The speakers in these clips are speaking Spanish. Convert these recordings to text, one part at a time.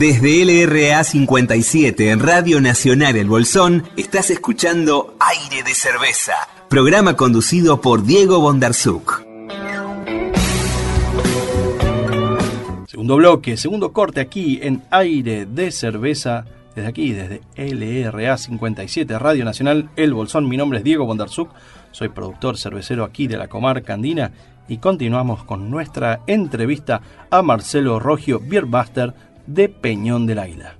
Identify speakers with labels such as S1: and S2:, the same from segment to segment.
S1: Desde LRA 57 en Radio Nacional El Bolsón, estás escuchando Aire de Cerveza, programa conducido por Diego Bondarsuk.
S2: Segundo bloque, segundo corte aquí en Aire de Cerveza, desde aquí, desde LRA 57, Radio Nacional El Bolsón. Mi nombre es Diego Bondarsuk, soy productor cervecero aquí de la comarca andina y continuamos con nuestra entrevista a Marcelo Roggio, Beer Master de Peñón del Águila.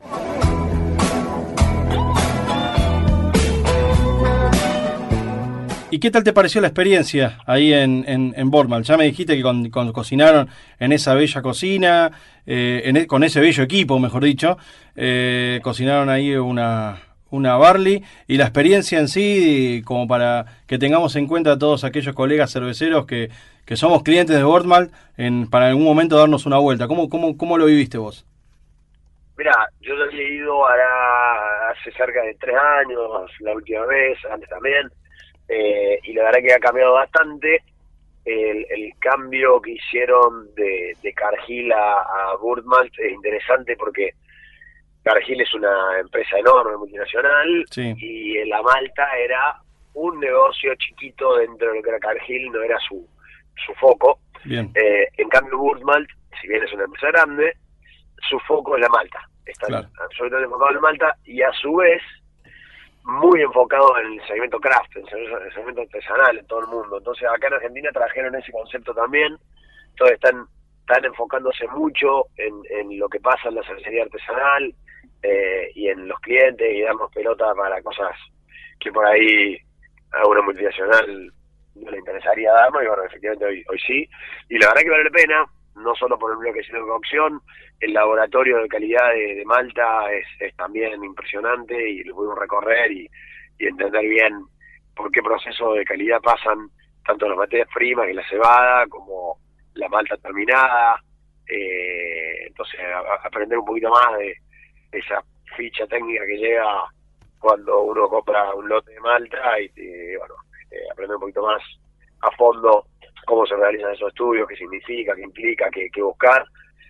S2: ¿Y qué tal te pareció la experiencia ahí en Bournemouth? Ya me dijiste que cuando cocinaron en esa bella cocina, con ese bello equipo, mejor dicho, cocinaron ahí una barley, y la experiencia en sí, como para que tengamos en cuenta a todos aquellos colegas cerveceros que somos clientes de Bournemouth, para en algún momento darnos una vuelta. ¿Cómo lo viviste vos?
S3: Mirá, yo ya había ido hace cerca de 3 años, la última vez, antes también, y la verdad que ha cambiado bastante. El cambio que hicieron de Cargill a Bournemouth es interesante porque Cargill es una empresa enorme, multinacional, sí, y la malta era un negocio chiquito dentro de lo que era Cargill, no era su foco.
S2: Bien.
S3: En cambio Bournemouth, si bien es una empresa grande, su foco es la malta. Está claro, absolutamente enfocado en la malta y a su vez muy enfocado en el segmento craft, en el segmento artesanal en todo el mundo. Entonces acá en Argentina trajeron ese concepto también. Entonces están enfocándose mucho en lo que pasa en la cervecería artesanal y en los clientes, y darnos pelota para cosas que por ahí a una multinacional no le interesaría darnos, y bueno, efectivamente hoy sí. Y la verdad que vale la pena, no solo por el bloque sino de cocción. El laboratorio de calidad de Malta es también impresionante, y lo pudimos recorrer y entender bien por qué proceso de calidad pasan tanto las materias primas, que la cebada, como la malta terminada. Entonces aprender un poquito más de esa ficha técnica que llega cuando uno compra un lote de malta, y bueno, aprender un poquito más a fondo cómo se realizan esos estudios, qué significa, qué implica, qué buscar.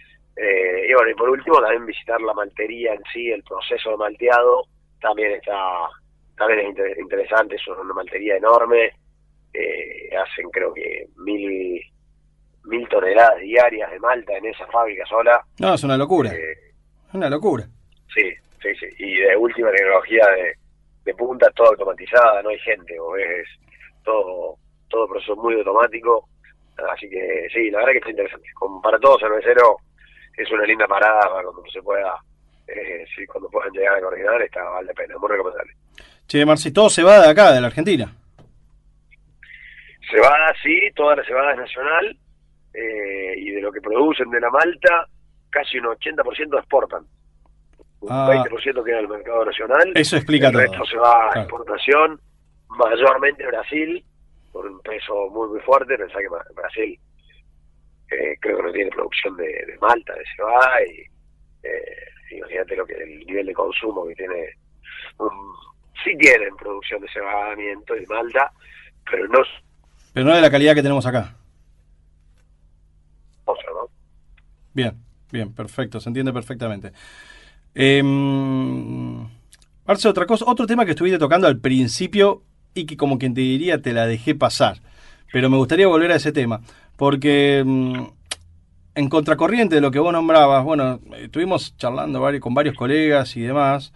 S3: Y bueno, y por último también visitar la maltería en sí, el proceso de malteado también es interesante. Es una maltería enorme, hacen creo que 1000 toneladas diarias de malta en esa fábrica sola.
S2: No, es una locura, una locura.
S3: Sí, y de última tecnología de punta, toda automatizada, no hay gente, es todo proceso muy automático. Así que sí, la verdad que está interesante. Como para todo cervecero es una linda parada para cuando se pueda, cuando puedan llegar a coordinar, vale la pena, muy recomendable.
S2: Che, Marci, todo cebada de acá, de la Argentina.
S3: Cebada, sí, toda la cebada es nacional, y de lo que producen de la malta, casi un 80% exportan. Un 20% queda en el mercado nacional.
S2: Eso explica todo.
S3: El resto se va a exportación, mayormente Brasil, por un peso muy muy fuerte. Pensá que Brasil creo que no tiene producción de malta, de cebada, y imagínate el nivel de consumo que tiene. Sí tienen producción de cebadamiento y de malta, pero no
S2: de la calidad que tenemos acá.
S3: ¿no?
S2: Bien, perfecto, se entiende perfectamente. Marce, otro tema que estuviste tocando al principio y que, como quien te diría, te la dejé pasar, pero me gustaría volver a ese tema, porque en contracorriente de lo que vos nombrabas, bueno, estuvimos charlando con varios colegas y demás,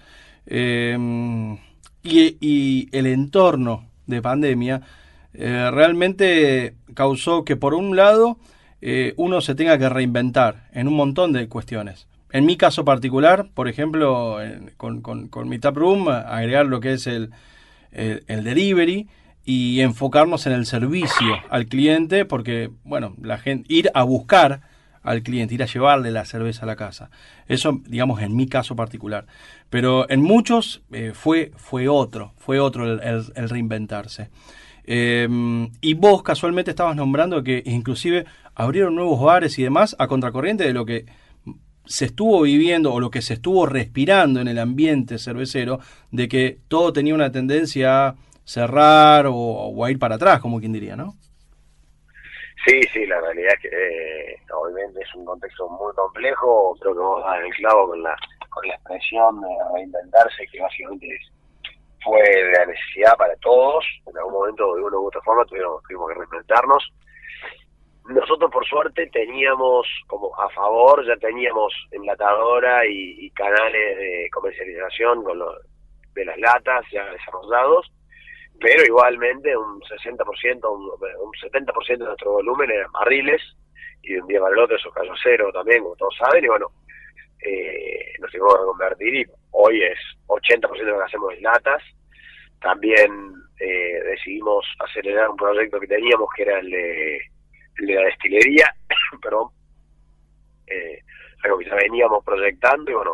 S2: y el entorno de pandemia realmente causó que, por un lado, uno se tenga que reinventar en un montón de cuestiones. En mi caso particular, por ejemplo, con mi taproom, agregar lo que es el delivery y enfocarnos en el servicio al cliente, porque, bueno, la gente, ir a buscar al cliente, ir a llevarle la cerveza a la casa. Eso, digamos, en mi caso particular. Pero en muchos fue otro el reinventarse. Y vos casualmente estabas nombrando que inclusive abrieron nuevos bares y demás a contracorriente de lo que se estuvo viviendo o lo que se estuvo respirando en el ambiente cervecero, de que todo tenía una tendencia a cerrar o a ir para atrás, como quien diría, ¿no?
S3: Sí, la realidad es que obviamente es un contexto muy complejo. Creo que vos das el clavo con la expresión de reinventarse, que básicamente fue de la necesidad para todos. En algún momento, de una u otra forma, tuvimos que reinventarnos. Nosotros, por suerte, teníamos como a favor, ya teníamos enlatadora y canales de comercialización de las latas ya desarrollados, pero igualmente un 60%, un 70% de nuestro volumen eran barriles, y de un día para el otro eso cayó a cero también, como todos saben, y bueno, nos tuvimos que convertir, y hoy es 80% de lo que hacemos es latas. También decidimos acelerar un proyecto que teníamos, que era el de la destilería, perdón, algo que ya veníamos proyectando, y bueno,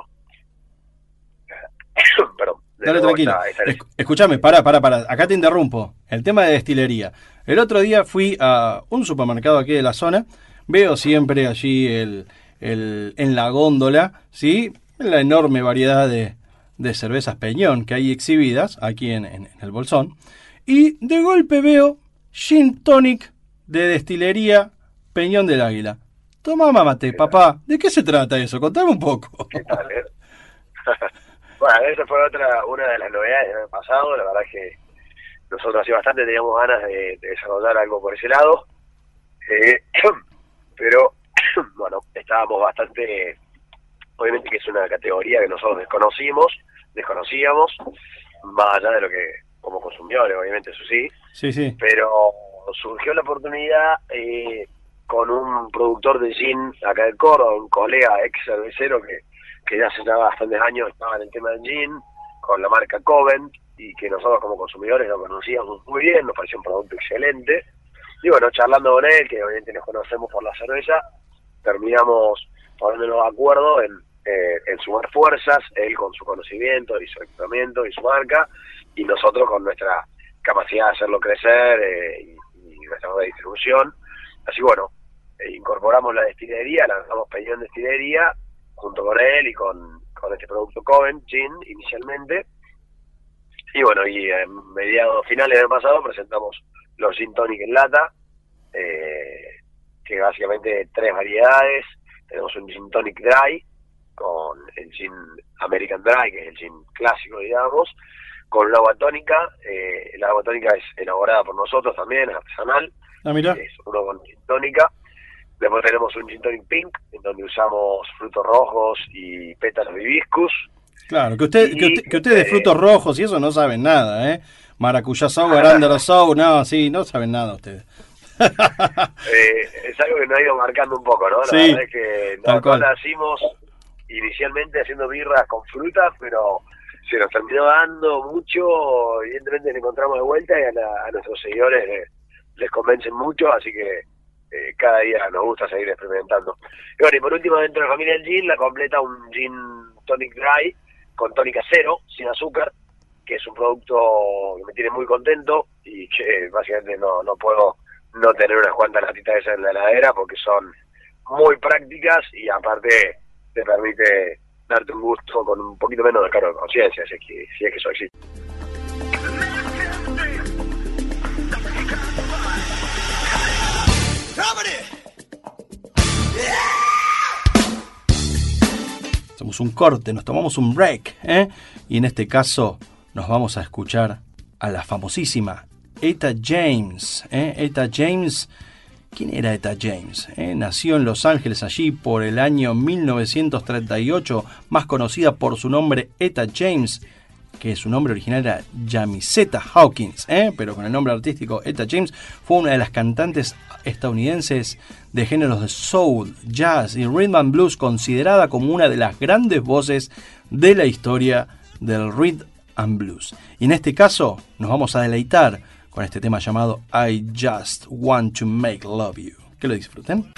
S3: perdón.
S2: Dale, tranquilo. Escúchame, pará, acá te interrumpo. El tema de destilería. El otro día fui a un supermercado aquí de la zona, veo siempre allí en la góndola, ¿sí?, la enorme variedad de cervezas Peñón que hay exhibidas aquí en el Bolsón, y de golpe veo Gin Tonic de destilería Peñón del Águila. Toma, mamate, papá, ¿de qué se trata eso? Contame un poco.
S3: ¿Qué tal, Bueno, esa fue una de las novedades del año pasado. La verdad es que nosotros hace bastante teníamos ganas de desarrollar algo por ese lado, pero bueno, estábamos bastante, obviamente que es una categoría que nosotros desconocíamos, más allá de lo que como consumidores, obviamente, eso sí, pero surgió la oportunidad con un productor de gin acá de Córdoba, un colega ex cervecero que ya hace ya bastantes años estaba en el tema del gin, con la marca Covent, y que nosotros como consumidores lo conocíamos muy bien, nos pareció un producto excelente. Y bueno, charlando con él, que obviamente nos conocemos por la cerveza, terminamos poniéndonos de acuerdo en sumar fuerzas, él con su conocimiento y su equipamiento y su marca, y nosotros con nuestra capacidad de hacerlo crecer y nuestra distribución. Así bueno, incorporamos la destilería, lanzamos Peñón Destilería, junto con él y con este producto Covent Gin inicialmente, y bueno, y en finales del pasado presentamos los Gin Tonic en lata, que básicamente 3 variedades. Tenemos un Gin Tonic Dry, con el Gin American Dry, que es el gin clásico, digamos, con una agua tónica. La agua tónica es elaborada por nosotros también, es artesanal.
S2: Mira.
S3: Es uno con gin tónica. Después tenemos un Gin Tonic Pink, en donde usamos frutos rojos y pétalos de hibiscus.
S2: Claro, que usted de frutos rojos y eso no saben nada, ¿eh? Maracuyá sour, arándano sour, no saben nada ustedes.
S3: Es algo que nos ha ido marcando un poco, ¿no? La verdad es que no nacimos inicialmente haciendo birras con frutas, pero se nos terminó dando mucho. Evidentemente le encontramos de vuelta, y a nuestros seguidores les convencen mucho, así que cada día nos gusta seguir experimentando. Y bueno, y por último, dentro de la familia del gin, la completa un Gin Tonic Dry con tónica cero, sin azúcar, que es un producto que me tiene muy contento, y que básicamente no puedo no tener unas cuantas latitas de esas en la heladera, porque son muy prácticas y aparte te permite darte un gusto con un poquito menos de cargo de conciencia, si es que eso existe.
S2: Hacemos un corte, nos tomamos un break, y en este caso nos vamos a escuchar a la famosísima Etta James. Etta James, ¿quién era Etta James? Nació en Los Ángeles allí por el año 1938, más conocida por su nombre Etta James, que su nombre original era Yamisetta Hawkins, pero con el nombre artístico Etta James. Fue una de las cantantes estadounidenses de géneros de soul, jazz y rhythm and blues, considerada como una de las grandes voces de la historia del rhythm and blues. Y en este caso nos vamos a deleitar con este tema llamado I Just Want to Make Love You. Que lo disfruten.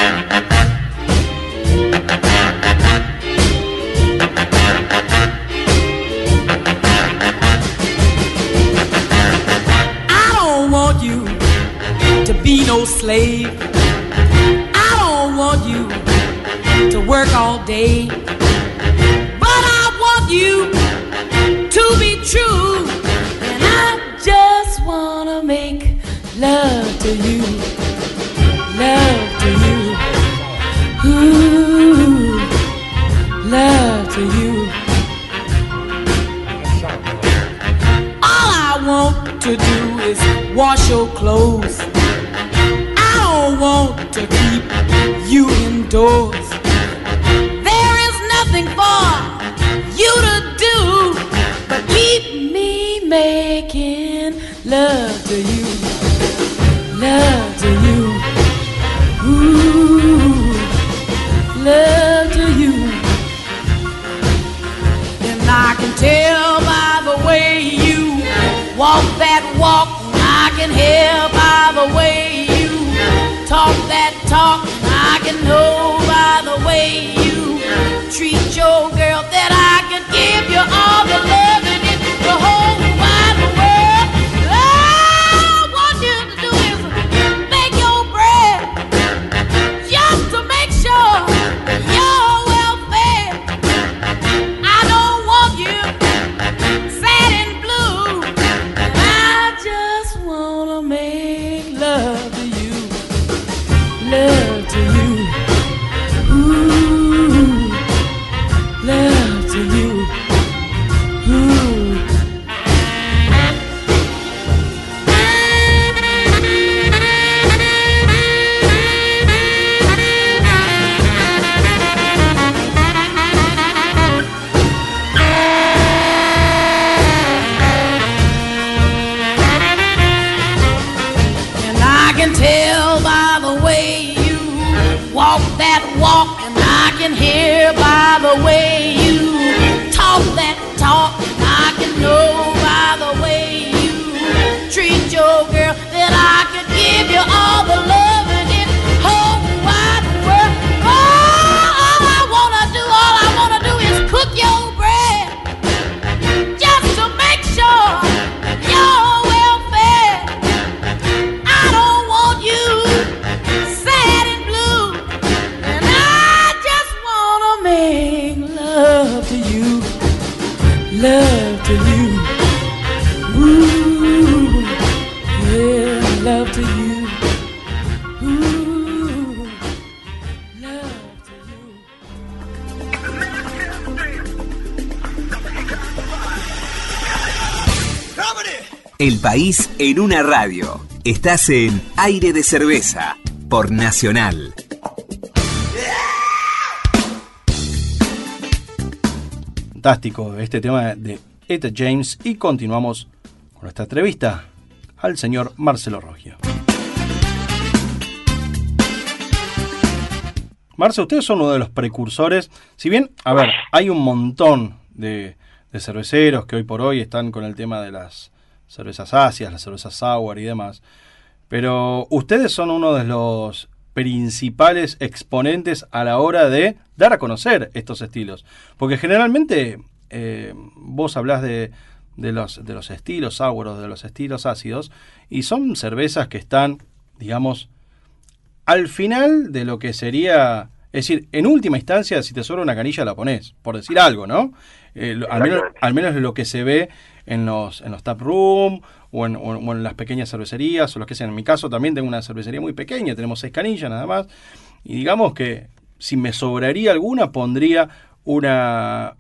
S4: Want you to be no slave. I don't want you to work all day, but I want you to be true, and I just wanna make love to you. to keep you indoors. There is nothing for you to do but keep me making love to you, love to you, ooh, love to you. And I can tell by the way you walk that walk, I can hear by the way you talk that talk, I can know by the way you treat your girl that I can give you all the love in the whole wide world. All I want you to do is make your bread just to make sure you're well fed. I don't want you sad and blue, and I just wanna make love to you, love to you, ooh, love to you, ooh. And I can tell by the way you walk that walk, and I can hear by the way you talk that talk, and I can know by the way you treat your girl that I could give you all the love in this whole wide world. All I wanna do is cook your bread just to make sure you're well fed. I don't want you sad and blue, and I just wanna make love to you, love to you, ooh, yeah, love to you, ooh, love to you.
S1: El país en una radio. Estás en Aire de Cerveza por Nacional.
S2: Fantástico este tema de Etta James, y continuamos con nuestra entrevista al señor Marcelo Roggio. Marce, ustedes son uno de los precursores, si bien, a ver, hay un montón de cerveceros que hoy por hoy están con el tema de las cervezas ácidas, las cervezas sour y demás, pero ustedes son uno de los principales exponentes a la hora de dar a conocer estos estilos, porque generalmente vos hablás de los estilos sour o de los estilos ácidos, y son cervezas que están, digamos, al final de lo que sería, es decir, en última instancia, si te sobra una canilla la ponés, por decir algo, ¿no? Al menos lo que se ve en los tap room o en las pequeñas cervecerías o lo que sea. En mi caso también tengo una cervecería muy pequeña, tenemos 6 canillas nada más, y digamos que si me sobraría alguna pondría una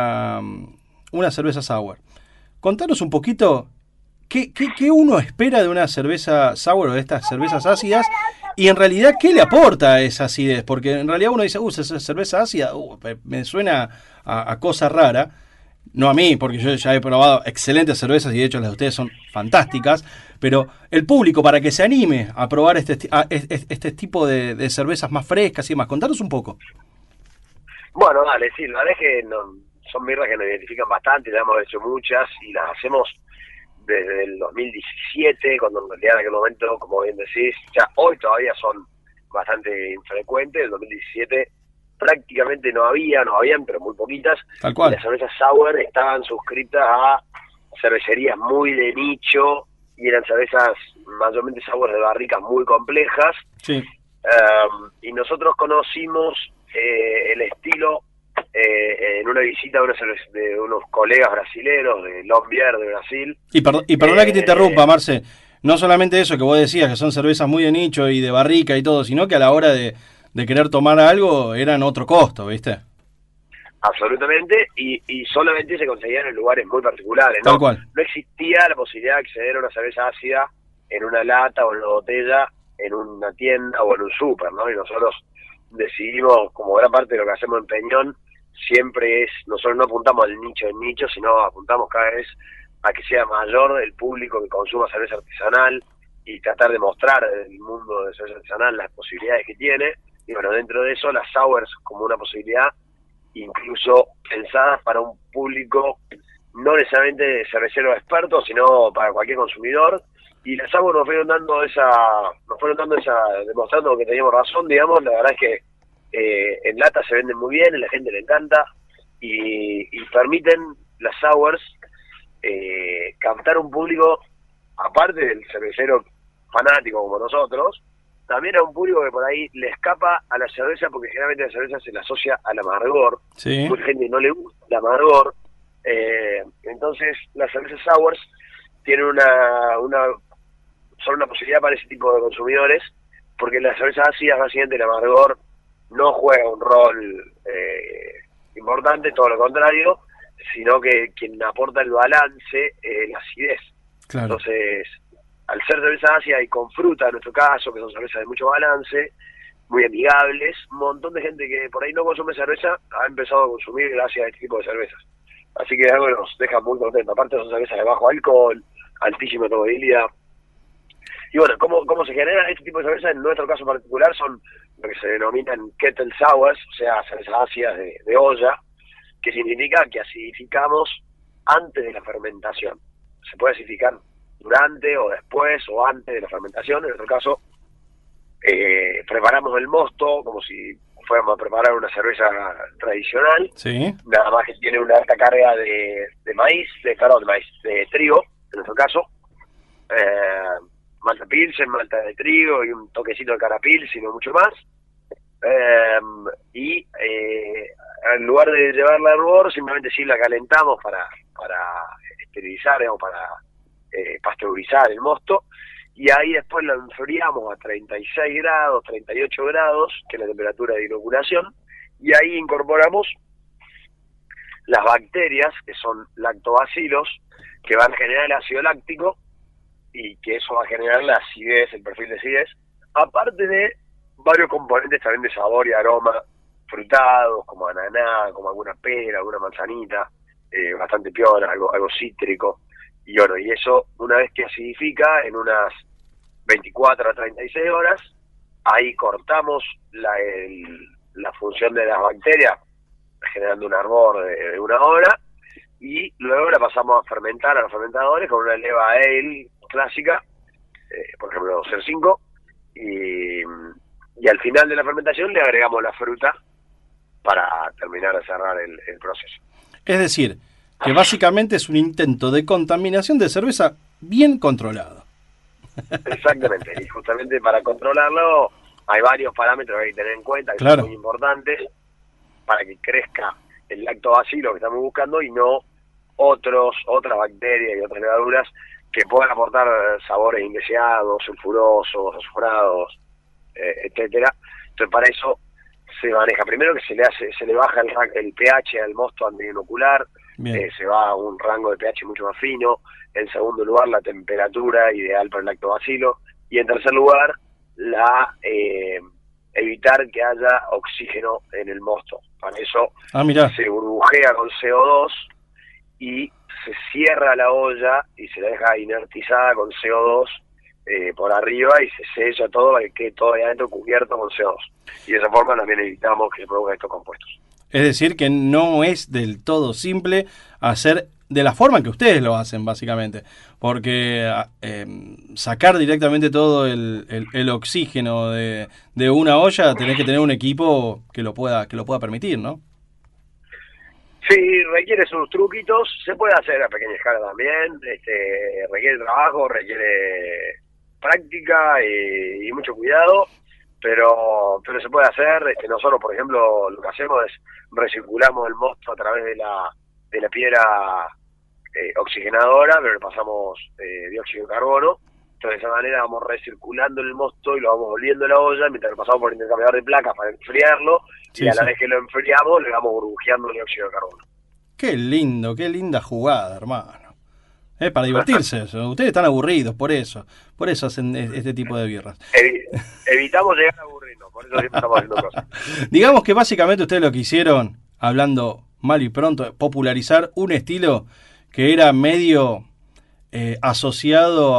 S2: cerveza sour. Contanos un poquito qué uno espera de una cerveza sour o de estas cervezas ácidas, y en realidad qué le aporta esa acidez, porque en realidad uno dice, esa cerveza ácida me suena a cosa rara. No a mí, porque yo ya he probado excelentes cervezas y de hecho las de ustedes son fantásticas, pero el público, para que se anime a probar este tipo de cervezas más frescas y demás, contanos un poco.
S3: Bueno, dale, sí, la verdad es que son birras que nos identifican bastante, ya hemos hecho muchas y las hacemos desde el 2017, cuando en realidad en aquel momento, como bien decís, ya hoy todavía son bastante infrecuentes. En el 2017 prácticamente no habían, pero muy poquitas.
S2: Tal cual.
S3: Y las cervezas sour estaban suscritas a cervecerías muy de nicho y eran cervezas mayormente sour de barricas muy complejas.
S2: Sí.
S3: Y nosotros conocimos el estilo en una visita de unos colegas brasileros de Lombier de Brasil. Y
S2: perdona que te interrumpa, Marce. No solamente eso que vos decías, que son cervezas muy de nicho y de barrica y todo, sino que a la hora de querer tomar algo eran otro costo, ¿viste?
S3: Absolutamente, y solamente se conseguían en lugares muy particulares, ¿no?
S2: Tal cual.
S3: No existía la posibilidad de acceder a una cerveza ácida en una lata o en una botella en una tienda o en un súper, ¿no? Y nosotros decidimos, como gran parte de lo que hacemos en Peñón, siempre es, nosotros no apuntamos al nicho en nicho, sino apuntamos cada vez a que sea mayor el público que consuma cerveza artesanal y tratar de mostrar el mundo de cerveza artesanal las posibilidades que tiene. Y bueno, dentro de eso, las sours como una posibilidad, incluso pensadas para un público no necesariamente de cerveceros expertos, sino para cualquier consumidor. Y las sours nos fueron dando esa, demostrando que teníamos razón, digamos. La verdad es que en lata se venden muy bien, a la gente le encanta, y permiten las sours captar un público, aparte del cervecero fanático como nosotros, también a un público que por ahí le escapa a la cerveza, porque generalmente la cerveza se le asocia al amargor.
S2: Sí.
S3: Mucha gente no le gusta el amargor. Entonces las cervezas sours tienen son una posibilidad para ese tipo de consumidores, porque las cervezas ácidas, básicamente el amargor no juega un rol importante, todo lo contrario, sino que quien aporta el balance es la acidez.
S2: Claro.
S3: Entonces, al ser cerveza ácida y con fruta, en nuestro caso, que son cervezas de mucho balance, muy amigables, un montón de gente que por ahí no consume cerveza ha empezado a consumir gracias a este tipo de cervezas. Así que es algo que nos deja muy contentos. Aparte son cervezas de bajo alcohol, altísima metabolidad. Y bueno, ¿cómo se genera este tipo de cerveza? En nuestro caso particular son lo que se denominan kettle sours, o sea, cervezas ácidas de olla, que significa que acidificamos antes de la fermentación. Se puede acidificar durante o después o antes de la fermentación. En nuestro caso, preparamos el mosto como si fuéramos a preparar una cerveza tradicional.
S2: Sí.
S3: Nada más que tiene una alta carga de trigo, en nuestro caso. Malta pilsen, malta de trigo y un toquecito de carapil, sino mucho más. En lugar de llevarla al hervor, simplemente sí la calentamos para esterilizar o para pasteurizar el mosto, y ahí después lo enfriamos a 36 grados, 38 grados, que es la temperatura de inoculación, y ahí incorporamos las bacterias, que son lactobacilos, que van a generar el ácido láctico, y que eso va a generar la acidez, el perfil de acidez, aparte de varios componentes también de sabor y aroma frutados, como ananá, como alguna pera, alguna manzanita, bastante piola, algo cítrico. Y bueno, y eso, una vez que acidifica, en unas 24 a 36 horas, ahí cortamos la función de las bacterias, generando un hervor de 1 hora, y luego la pasamos a fermentar a los fermentadores con una leva ale clásica, por ejemplo 0,5, y al final de la fermentación le agregamos la fruta para terminar de cerrar el proceso.
S2: Es decir, que básicamente es un intento de contaminación de cerveza bien controlado.
S3: Exactamente, y justamente para controlarlo hay varios parámetros que hay que tener en cuenta, que
S2: claro,
S3: son muy importantes para que crezca el lactobacilo que estamos buscando y no otras bacterias y otras levaduras que puedan aportar sabores indeseados, sulfurosos, azufrados, etcétera. Entonces para eso se maneja primero que se le baja el pH al mosto antes de inocular, se va a un rango de pH mucho más fino. En segundo lugar, la temperatura ideal para el lactobacilo, y en tercer lugar, evitar que haya oxígeno en el mosto. Para eso se burbujea con CO2 y se cierra la olla y se la deja inertizada con CO2 por arriba, y se sella todo para que quede todo ahí adentro cubierto con CO2. Y de esa forma también evitamos que se produzcan estos compuestos.
S2: Es decir, que no es del todo simple hacer de la forma que ustedes lo hacen, básicamente. Porque sacar directamente todo el oxígeno de una olla, tenés que tener un equipo que lo pueda permitir, ¿no?
S3: Sí, requiere sus truquitos. Se puede hacer a pequeña escala también. Requiere trabajo, requiere práctica y mucho cuidado. Pero se puede hacer. Nosotros, por ejemplo, lo que hacemos es recirculamos el mosto a través de la piedra oxigenadora, pero le pasamos dióxido de carbono. Entonces de esa manera vamos recirculando el mosto y lo vamos volviendo a la olla mientras lo pasamos por intercambiador de placas para enfriarlo, y a la vez que lo enfriamos le vamos burbujeando el dióxido de carbono.
S2: Qué lindo, qué linda jugada, hermano. Es para divertirse. Ustedes están aburridos, por eso hacen este tipo de birras.
S3: Evitamos llegar a aburrirnos, por eso siempre estamos haciendo cosas.
S2: Digamos que básicamente ustedes lo que hicieron, hablando mal y pronto, popularizar un estilo que era medio asociado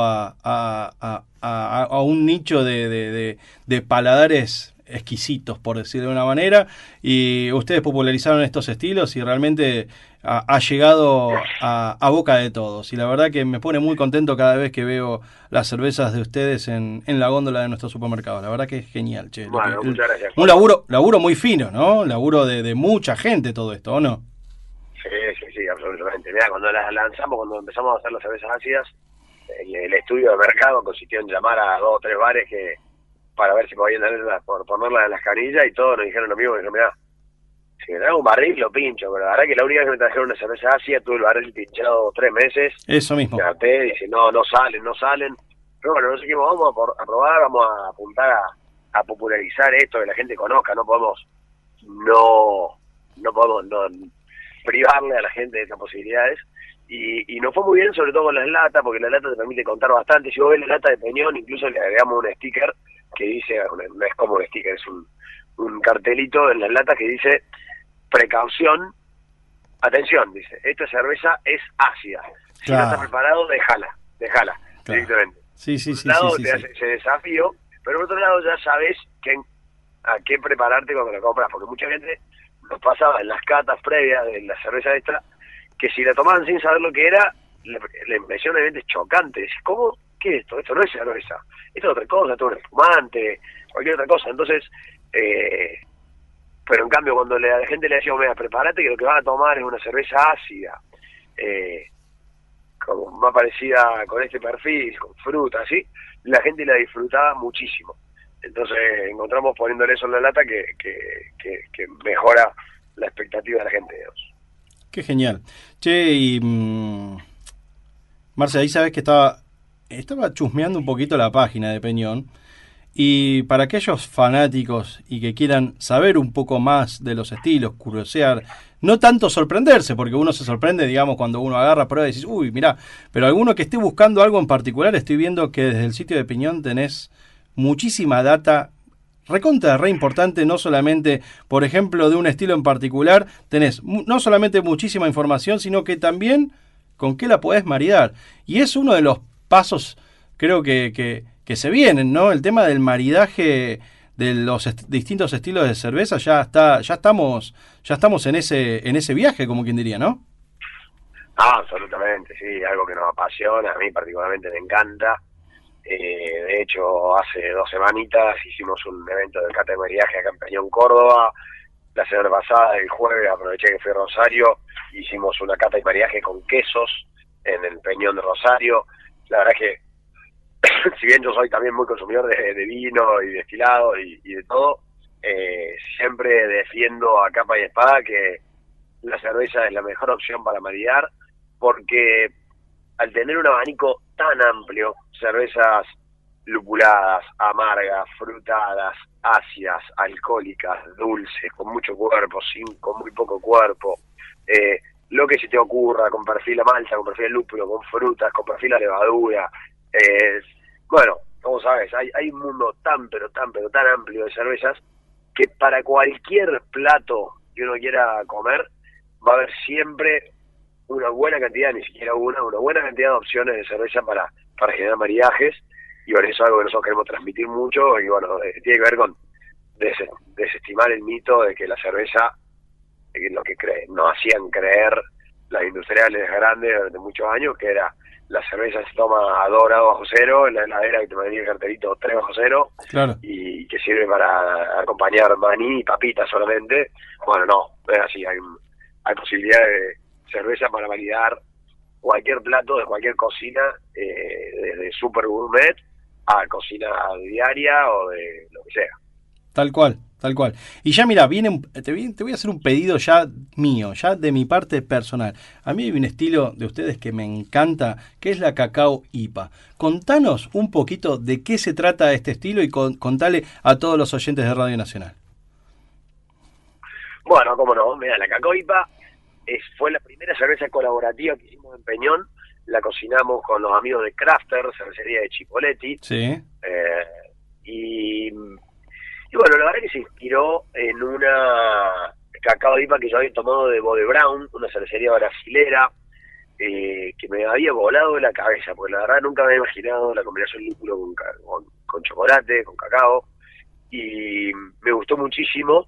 S2: a un nicho de paladares exquisitos, por decir de una manera, y ustedes popularizaron estos estilos y realmente ha llegado a boca de todos, y la verdad que me pone muy contento cada vez que veo las cervezas de ustedes en la góndola de nuestro supermercado. La verdad que es genial, che.
S3: Bueno, muchas gracias.
S2: Un laburo muy fino, ¿no? Laburo de mucha gente todo esto, ¿o no?
S3: Sí, absolutamente. Mirá, cuando las lanzamos, cuando empezamos a hacer las cervezas ácidas, el estudio de mercado consistió en llamar a 2 o 3 bares para ver si podían ponerlas en las canillas, y todos nos dijeron lo mismo. Dijeron, mirá, si me traigo un barril lo pincho, pero la verdad que la única vez que me trajeron una cerveza ácida tuve el barril pinchado 3 meses.
S2: Eso mismo.
S3: Me harté, dice, no salen. Pero bueno, no sé qué, vamos a probar, vamos a apuntar a popularizar esto, que la gente conozca. No podemos privarle a la gente de esas posibilidades. Y nos fue muy bien, sobre todo con las latas, porque la lata te permite contar bastante. Si vos ves la lata de Peñón, incluso le agregamos un sticker que dice, no es como un sticker, es un cartelito en las latas que dice precaución, atención, dice, esta cerveza es ácida. Si no está preparado, déjala, directamente.
S2: Sí.
S3: Por un lado te hace ese desafío, pero por otro lado ya sabes a qué prepararte cuando la compras, porque mucha gente nos pasaba en las catas previas de la cerveza esta, que si la tomaban sin saber lo que era, la impresión obviamente es chocante. Decís, ¿cómo? ¿Qué es esto? Esto no es cerveza. Esto es otra cosa, esto es un espumante, cualquier otra cosa. Entonces, pero en cambio cuando la gente le decía, mira, prepárate que lo que vas a tomar es una cerveza ácida, como más parecida con este perfil, con fruta, así, la gente la disfrutaba muchísimo. Entonces encontramos poniéndole eso en la lata que mejora la expectativa de la gente, digamos.
S2: Qué genial. Che, y Marce, ahí sabes que estaba chusmeando un poquito la página de Peñón, y para aquellos fanáticos y que quieran saber un poco más de los estilos, curiosear, no tanto sorprenderse, porque uno se sorprende, digamos, cuando uno agarra prueba y dices, uy, mirá, pero alguno que esté buscando algo en particular, estoy viendo que desde el sitio de Peñón tenés muchísima data re importante, no solamente, por ejemplo, de un estilo en particular, tenés no solamente muchísima información, sino que también con qué la podés maridar. Y es uno de los pasos, creo que se vienen, ¿no? El tema del maridaje de los distintos estilos de cerveza ya estamos en ese viaje, como quien diría, ¿no?
S3: Absolutamente, sí, algo que nos apasiona, a mí particularmente me encanta. De hecho, hace 2 semanitas hicimos un evento de cata de maridaje acá en Peñón, Córdoba. La semana pasada, el jueves, aproveché que fui a Rosario, hicimos una cata de maridaje con quesos en el Peñón de Rosario. La verdad es que, si bien yo soy también muy consumidor de vino y destilado y de todo, siempre defiendo a capa y espada que la cerveza es la mejor opción para maridar, porque al tener un abanico tan amplio, cervezas lupuladas, amargas, frutadas, ácidas, alcohólicas, dulces, con mucho cuerpo, con muy poco cuerpo, lo que se te ocurra, con perfil a malta, con perfil a lúpulo, con frutas, con perfil a levadura. Bueno, como sabes, hay un mundo tan amplio de cervezas que para cualquier plato que uno quiera comer va a haber siempre una buena cantidad, ni siquiera una buena cantidad de opciones de cerveza para generar maridajes, y por eso es algo que nosotros queremos transmitir mucho, y bueno, tiene que ver con desestimar el mito de que la cerveza, lo que nos hacían creer las industriales grandes durante muchos años, que era la cerveza se toma a 2 grados bajo cero, en la heladera que te venía el cartelito 3 bajo cero,
S2: claro,
S3: y que sirve para acompañar maní y papitas solamente. Bueno, no es así, hay posibilidad de cerveza para validar cualquier plato de cualquier cocina, desde super gourmet a cocina diaria o de lo que sea.
S2: Tal cual. Y ya mira, te voy a hacer un pedido ya mío, ya de mi parte personal. A mí hay un estilo de ustedes que me encanta, que es la Cacao IPA. Contanos un poquito de qué se trata este estilo y contale a todos los oyentes de Radio Nacional.
S3: Bueno, cómo no, mira, la Cacao IPA fue la primera cerveza colaborativa que hicimos en Peñón. la cocinamos con los amigos de Crafter, cervecería de Chipoletti.
S2: Sí.
S3: Y bueno, la verdad que se inspiró en una cacao IPA que yo había tomado de Bode Brown, una cervecería brasilera, que me había volado de la cabeza, porque la verdad nunca me había imaginado la combinación lúpulo con chocolate, con cacao, y me gustó muchísimo.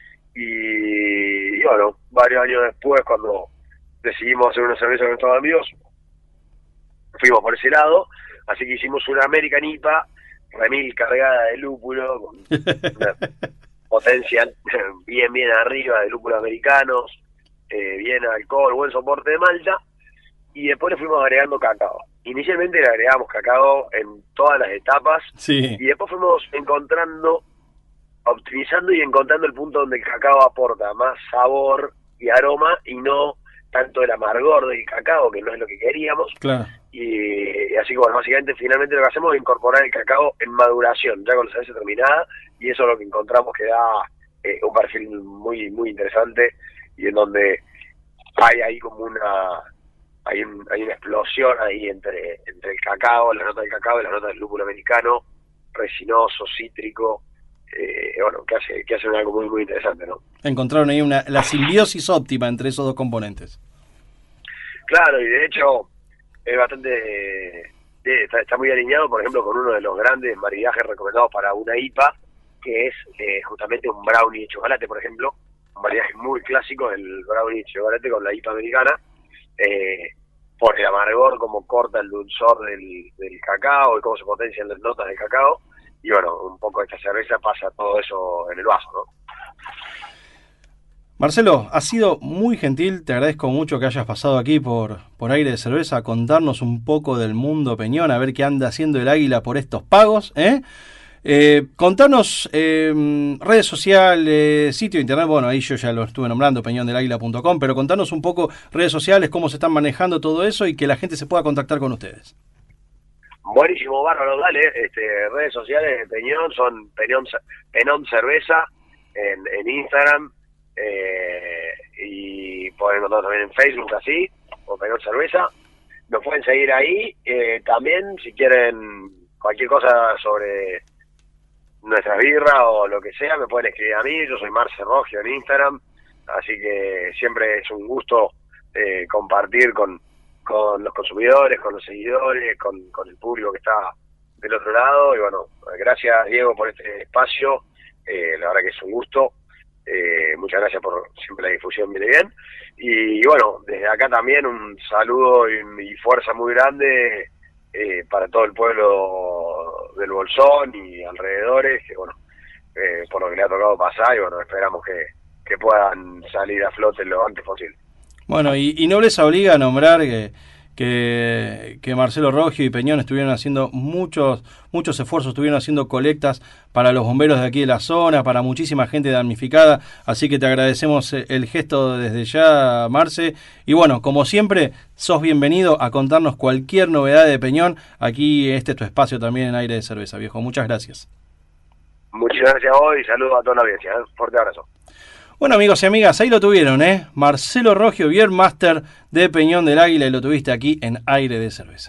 S3: Y bueno, varios años después, cuando decidimos hacer una cerveza con estos amigos, fuimos por ese lado, así que hicimos una American IPA remil cargada de lúpulo, con una potencia bien arriba de lúpulos americanos, bien alcohol, buen soporte de malta, y después le fuimos agregando cacao. Inicialmente le agregamos cacao en todas las etapas,
S2: sí.
S3: Y después fuimos optimizando y encontrando el punto donde el cacao aporta más sabor y aroma, y no tanto el amargor del cacao, que no es lo que queríamos.
S2: Claro.
S3: Y así que bueno, básicamente finalmente lo que hacemos es incorporar el cacao en maduración, ya con la cerveza terminada, y eso es lo que encontramos que da un perfil muy interesante, y en donde hay ahí como hay una explosión ahí entre el cacao, la nota del cacao y la nota del lúpulo americano, resinoso, cítrico, bueno, que hace algo muy interesante, ¿no?
S2: Encontraron ahí la simbiosis óptima entre esos dos componentes.
S3: Claro, y de hecho es bastante, está muy alineado, por ejemplo, con uno de los grandes maridajes recomendados para una IPA, que es justamente un brownie de chocolate, por ejemplo, un maridaje muy clásico, el brownie de chocolate con la IPA americana, por el amargor, como corta el dulzor del cacao y cómo se potencian las notas del cacao, y bueno, un poco esta cerveza pasa todo eso en el vaso, ¿no?
S2: Marcelo, has sido muy gentil, te agradezco mucho que hayas pasado aquí por Aire de Cerveza a contarnos un poco del mundo Peñón, a ver qué anda haciendo el Águila por estos pagos, contanos redes sociales, sitio de internet, bueno, ahí yo ya lo estuve nombrando, peñondelaguila.com, pero contanos un poco redes sociales, cómo se están manejando todo eso y que la gente se pueda contactar con ustedes.
S3: Buenísimo, bárbaro, dale. Redes sociales de Peñón son Penón Cerveza en Instagram, y pueden encontrar también en Facebook así, o Penón Cerveza. Nos pueden seguir ahí. También, si quieren cualquier cosa sobre nuestras birras o lo que sea, me pueden escribir a mí. Yo soy Marce Rogio en Instagram, así que siempre es un gusto compartir con los consumidores, con los seguidores, con el público que está del otro lado. Y bueno, gracias Diego por este espacio, la verdad que es un gusto. Muchas gracias por siempre la difusión, viene bien. Y bueno, desde acá también un saludo y fuerza muy grande para todo el pueblo del Bolsón y alrededores, que bueno, por lo que le ha tocado pasar, y bueno, esperamos que puedan salir a flote lo antes posible.
S2: Bueno, y nobleza obliga a nombrar que Marcelo Rogio y Peñón estuvieron haciendo muchos esfuerzos, estuvieron haciendo colectas para los bomberos de aquí de la zona, para muchísima gente damnificada, así que te agradecemos el gesto desde ya, Marce, y bueno, como siempre, sos bienvenido a contarnos cualquier novedad de Peñón, aquí este es tu espacio también en Aire de Cerveza, viejo, muchas gracias.
S3: Muchas gracias a vos y saludos a toda la audiencia, fuerte abrazo.
S2: Bueno, amigos y amigas, ahí lo tuvieron, Marcelo Rogio, Beer Master de Peñón del Águila, y lo tuviste aquí en Aire de Cerveza.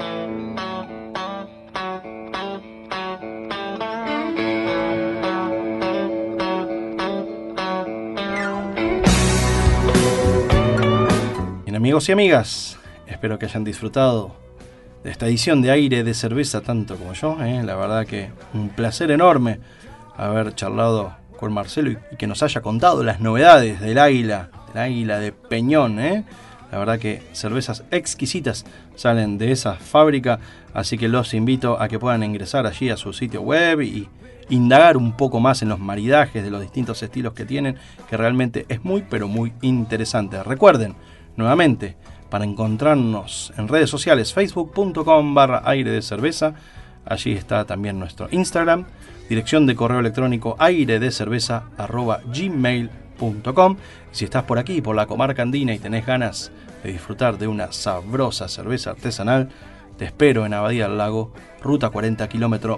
S2: Bien, amigos y amigas, espero que hayan disfrutado de esta edición de Aire de Cerveza tanto como yo, la verdad que un placer enorme haber charlado con Marcelo y que nos haya contado las novedades del Águila de Peñón, La verdad que cervezas exquisitas salen de esa fábrica, así que los invito a que puedan ingresar allí a su sitio web y indagar un poco más en los maridajes de los distintos estilos que tienen, que realmente es muy pero muy interesante. Recuerden, nuevamente, para encontrarnos en redes sociales, facebook.com/aire de cerveza, allí está también nuestro Instagram, dirección de correo electrónico airedecerveza@gmail.com. Y si estás por aquí, por la comarca andina, y tenés ganas de disfrutar de una sabrosa cerveza artesanal, te espero en Abadía del Lago, ruta 40, kilómetro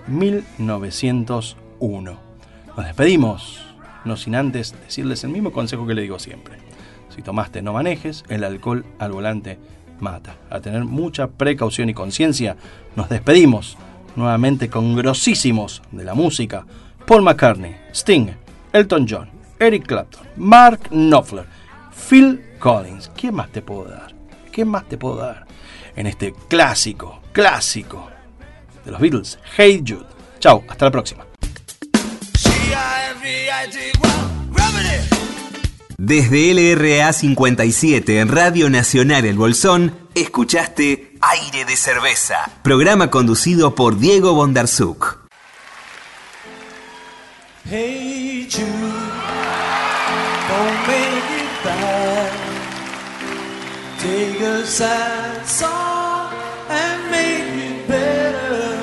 S2: 1901. Nos despedimos, no sin antes decirles el mismo consejo que le digo siempre. Si tomaste, no manejes, el alcohol al volante mata. A tener mucha precaución y conciencia, nos despedimos nuevamente con grosísimos de la música: Paul McCartney, Sting, Elton John, Eric Clapton, Mark Knopfler, Phil Collins. ¿Qué más te puedo dar? ¿Qué más te puedo dar en este clásico de los Beatles, Hey Jude? Chau, hasta la próxima.
S1: Desde LRA 57 en Radio Nacional El Bolsón, escuchaste Aire de Cerveza, programa conducido por Diego Bondarsuk.
S5: Hey Jude, don't make it bad. Take a sad song and make it better.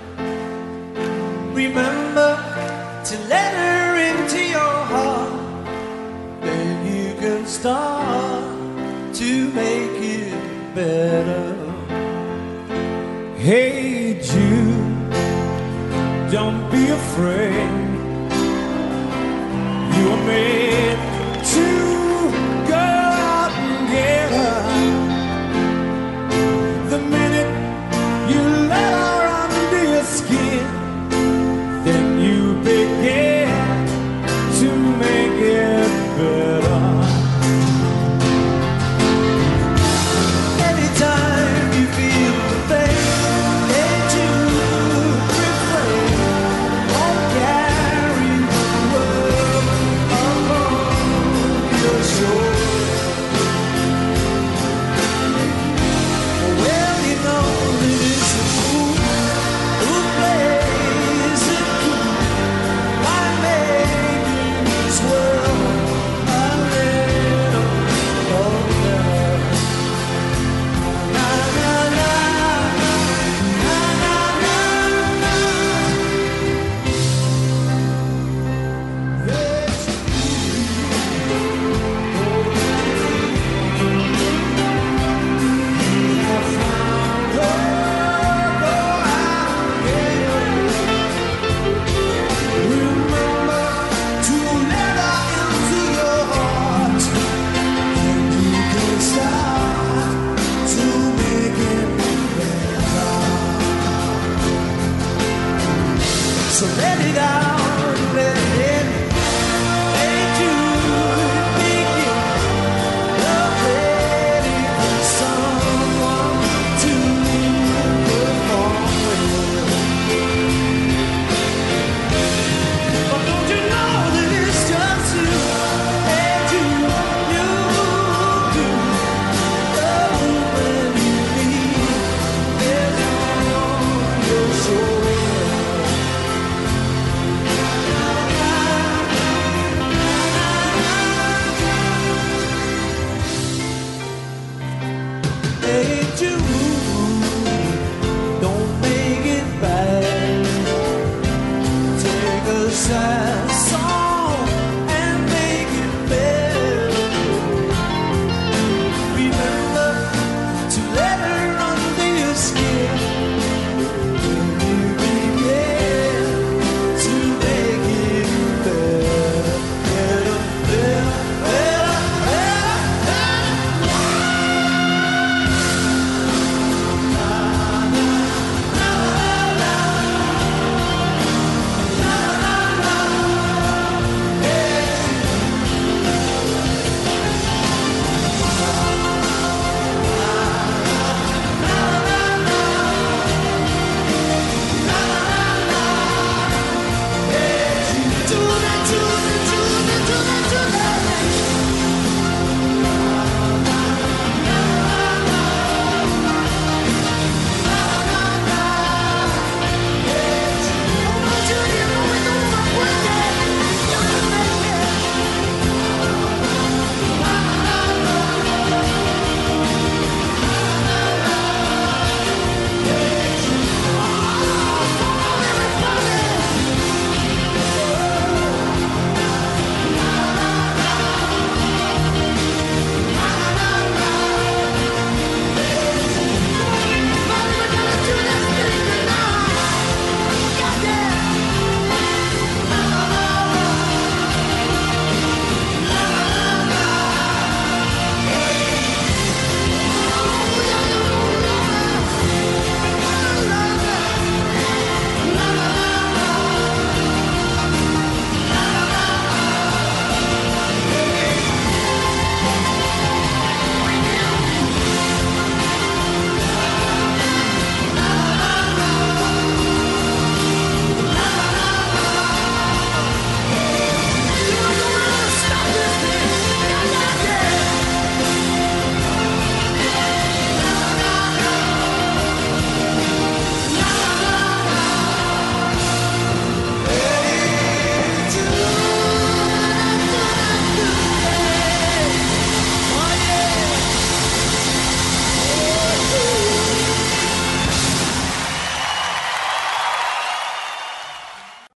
S5: Remember to let her into your heart. Then you can start to make it better. Hey Jude, don't be afraid. You and me